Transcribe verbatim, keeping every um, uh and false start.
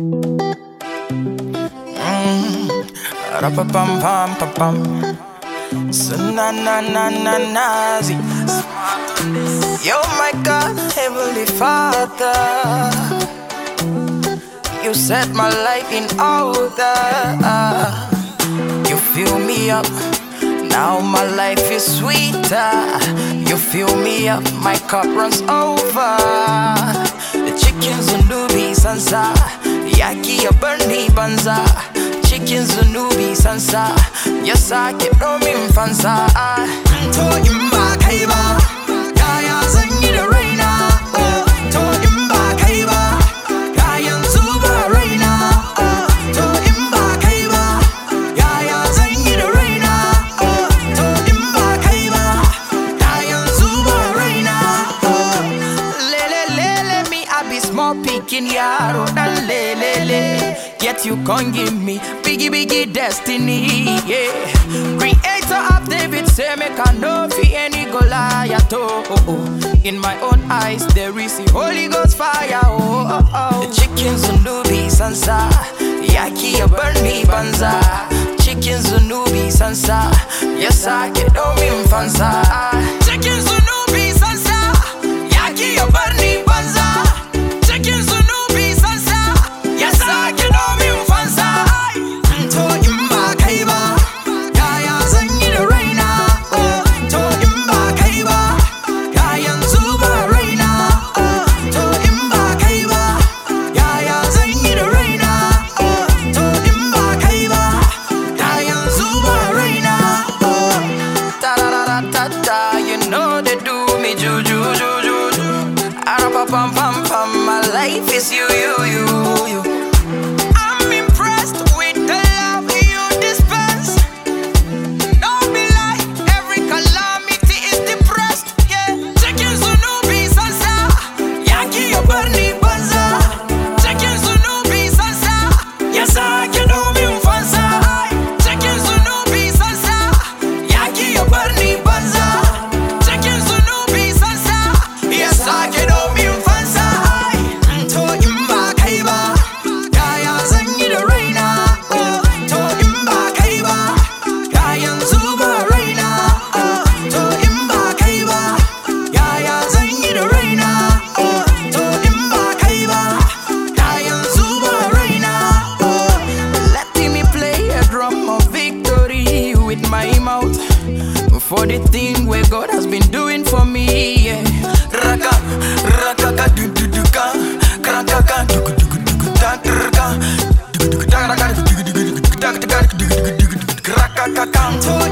Ra-pa-pam-pam-pam-pam. So na na na na nazi. You're my God, Heavenly Father. You set my life in order. You fill me up, now my life is sweeter. You fill me up, my cup runs over. The chickens unubi sansa, yaki ya burni banza. Chickens unubi sansa, yes I get roaming fansa. To imba kaiba, kaya zangi the raina. To imba kaiba, kaya zuba raina. To imba kaiba, kaya zangi the raina. To imba kaiba, kaya zuba raina. Lele lele me I be small picking yaro dan lele le. Yet you can't give me biggie biggie destiny, yeah. Creator of David say make I know fi any Goliath, oh, oh, oh. In my own eyes there is the Holy Ghost fire, oh, oh, oh. The chickens unubi sansa, yaki ya burni banza. Chickens unubi sansa, yes I get me fansa. Chickens unubi sansa, yaki ya burni banza. Chickens unubi sansa, yes I get pam pam pam, my life is you, you, you, you. I'm impressed with the love you dispense. Don't be like every calamity is depressed, yeah. Chickens unubi sansa, yaki ya burni banza. Chickens unubi sansa, yes I can do me fansa. Chickens unubi sansa, yaki ya burni banza. Chickens unubi sansa, yes I can do me. For the thing where God has been doing for me, yeah. Raka, raka, do do do ka, kraka, do do do do da, raka, do do do da, raka, do do do do da, raka, raka,